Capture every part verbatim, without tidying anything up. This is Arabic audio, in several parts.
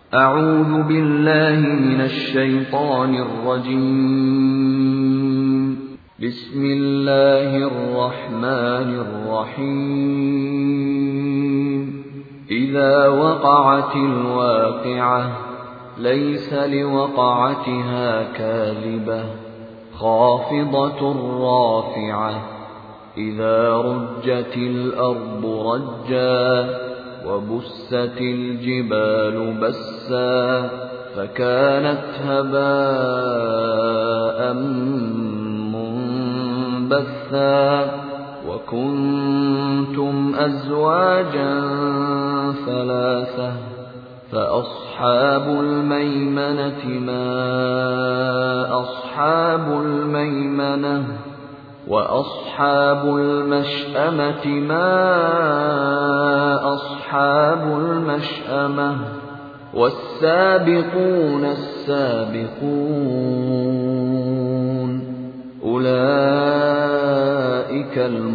أعوذ بالله من الشيطان الرجيم. بسم الله الرحمن الرحيم. إذا وقعت الواقعة ليس لوقعتها كاذبة خافضة رافعة إذا رجت الأرض رجا وبست الجبال بسا فكانت هباء منبثا وكنتم أزواجا ثلاثة فأصحاب الميمنة ما أصحاب الميمنة وأصحاب المشأمة ما أصحاب المشأمة والسابقون السابقون أولئك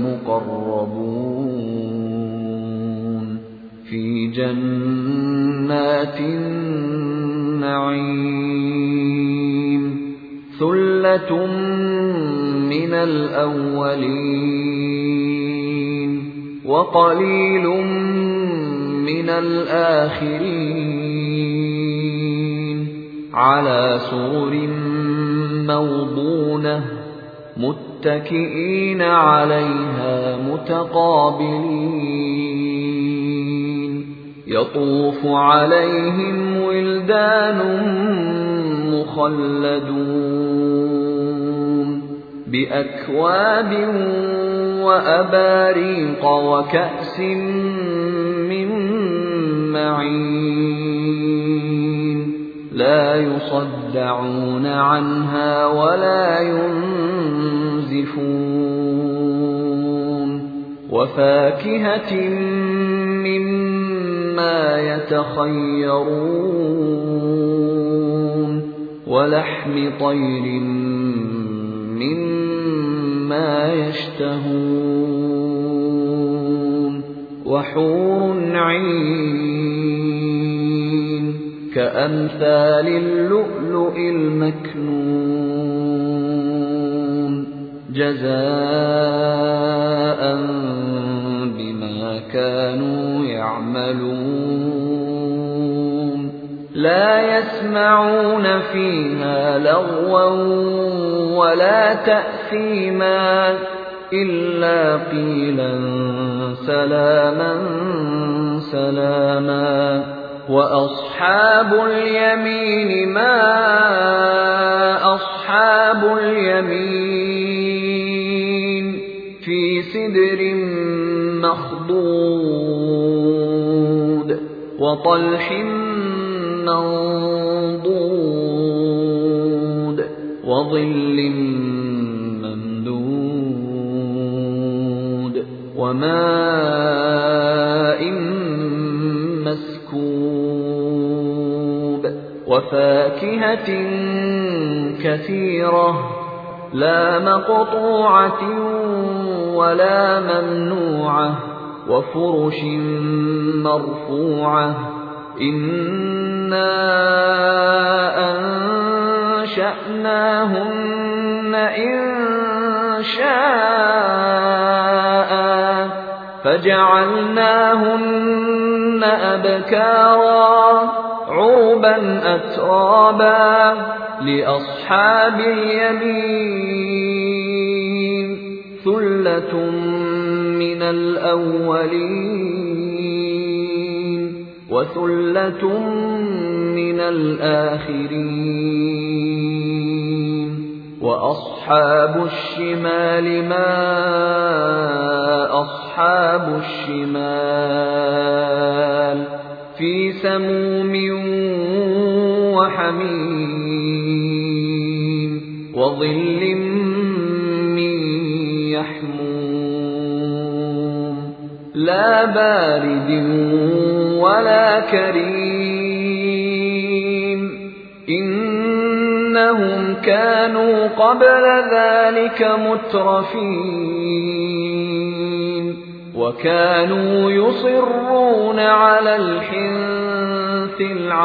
المقربون في جنات النعيم ثلة من الأولين وقليل من الآخرين على سرر موضونة متكئين عليها متقابلين يطوف عليهم ولدان مخلدون بأكواب وأباريق وكأس من معين لا يصدعون عنها ولا ينزفون وفاكهة مما يتخيرون ولحم طير مما يشتهون وحور عين كأمثال اللؤلؤ المكنون جزاء بما كانوا يعملون لا يسمعون فيها لغوا ولا تأثيما إلا قيلا سلاما سلاما وأصحاب اليمين ما أصحاب اليمين في سدر مخضود وطلح منضود وظل ممدود وماء مسكوب وفاكهة كثيرة لا مقطوعة ولا ممنوعة وفرش مرفوعة إنا أنشأناهن إنشاء فجعلناهن أبكارا عربا أترابا لأصحاب اليمين ثلة من الأولين وثلة من الآخرين وأصحاب الشمال ما أصحاب الشمال في سموم وحميم وظل من يحموم لا بارد ولا كريم إنهم كانوا قبل ذلك مترفين وكانوا يصرون على الحنث الإرث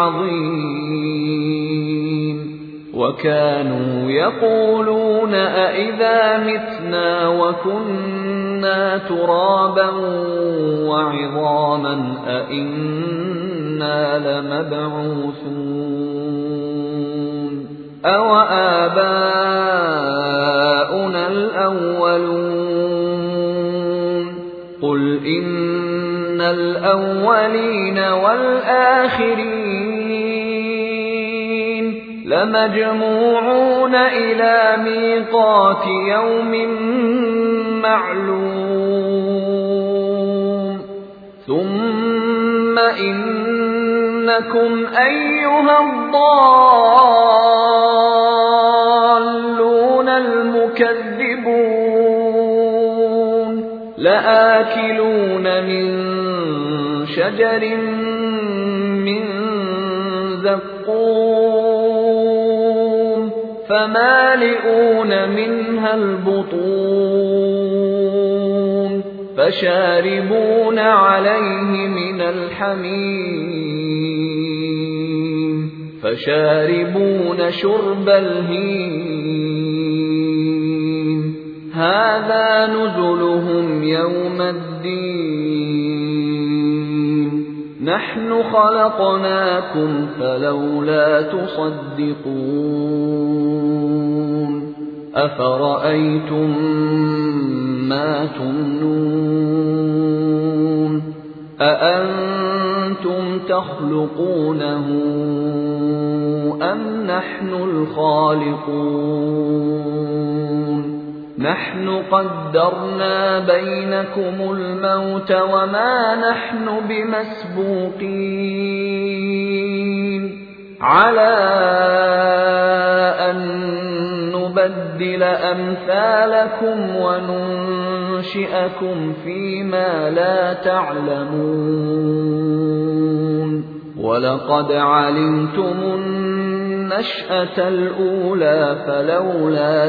العظيم وكانوا يقولون أئذا متنا وكنا ترابا وعظاما أئنا لمبعوثون أو آباؤنا الأولون قل إن الأولين والآخرين لمجموعون إلى ميقات يوم معلوم ثم إنكم أيها الضالون المكذبون لآكلون من شجر من زقوم فمالئون منها البطون فشاربون عليه من الحميم فشاربون شرب الهيم هذا نزلهم يوم الدين نحن خلقناكم فلولا تصدقون أفرأيتم ما تمنون أأنتم تخلقونه أم نحن الخالقون نحن قدرنا بينكم الموت وما نحن بمسبوقين على أن نبدل أمثالكم وننشئكم فيما لا تعلمون ولقد علمتم النشأة الأولى فلولا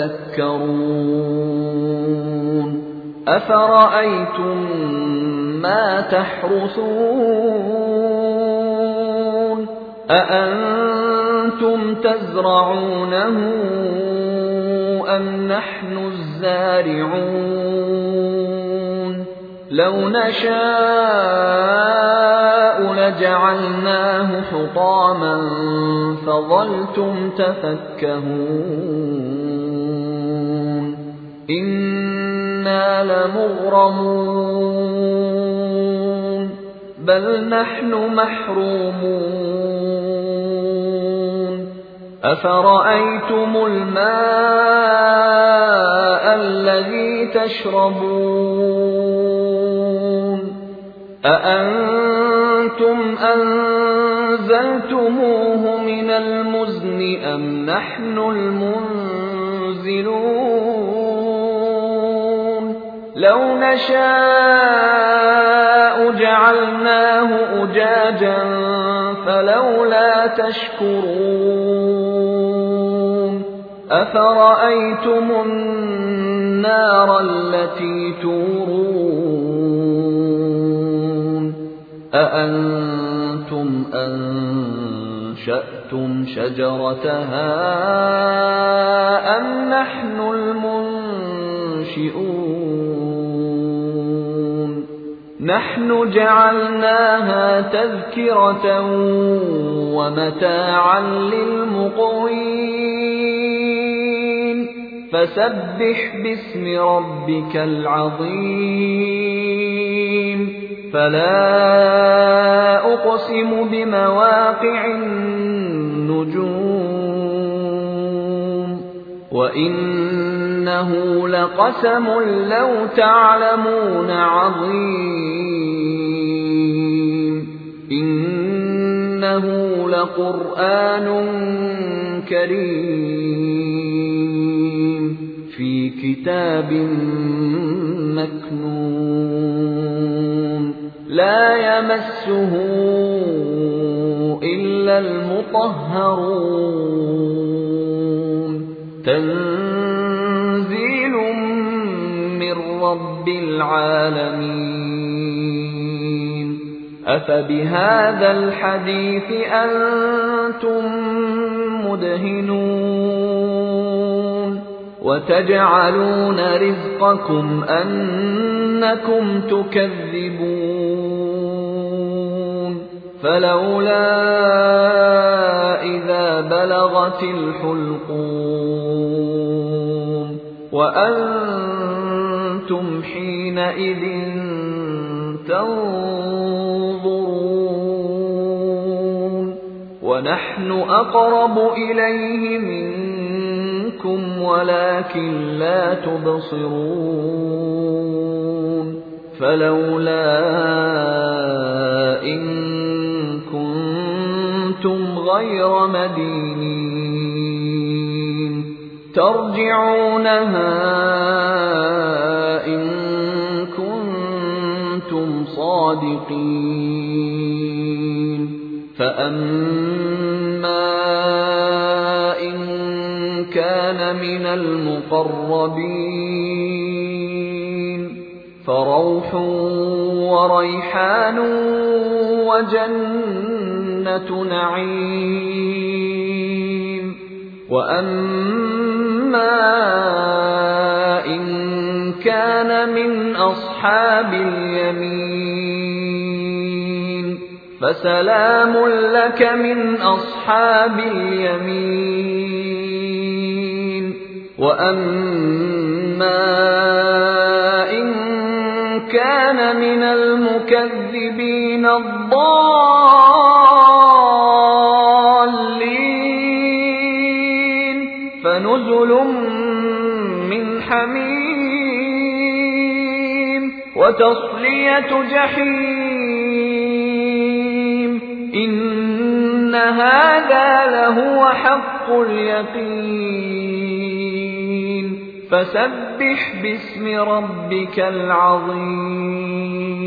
تذكرون أفرأيتم ما تحرثون أأنتم تزرعونه أم نحن الزارعون لو نشاء لجعلناه حطاما فظلتم تفكهون إنا لمغرمون بل نحن محرومون أفرأيتم الماء الذي تشربون أأنتم أنزلتموه من المزن أم نحن المنزلون لو نشاء جعلناه أجاجا فلولا تشكرون أفرأيتم النار التي تورون أأنتم أنشأتم شجرتها أم نحن المنشئون نحن جعلناها تذكرة ومتاعا للمقوين فسبح باسم ربك العظيم فلا أقسم بمواقع النجوم وإنه لقسم لو تعلمون عظيم إنه لقرآن كريم في كتاب مكنون لا يمسه إلا المطهرون تنزيل من رب العالمين أفبهذا الحديث أنتم مدهنون وتجعلون رزقكم أنكم تكذبون فلولا إذا بلغت الحلقوم وأنتم حينئذ تنظرون ونحن أقرب إليه منكم ولكن لا تبصرون فلولا إن كنتم غير مدينين ترجعونها إن كنتم صادقين فأما إن كان من المقربين فروح وريحان وجنة نعيم وأما إن كان من أصحاب اليمين فسلام لك من أصحاب اليمين وأما إن كان من المكذبين الضالين فنزل من حميم وتصلية جحيم إن هذا لهو حق اليقين فسبح باسم ربك العظيم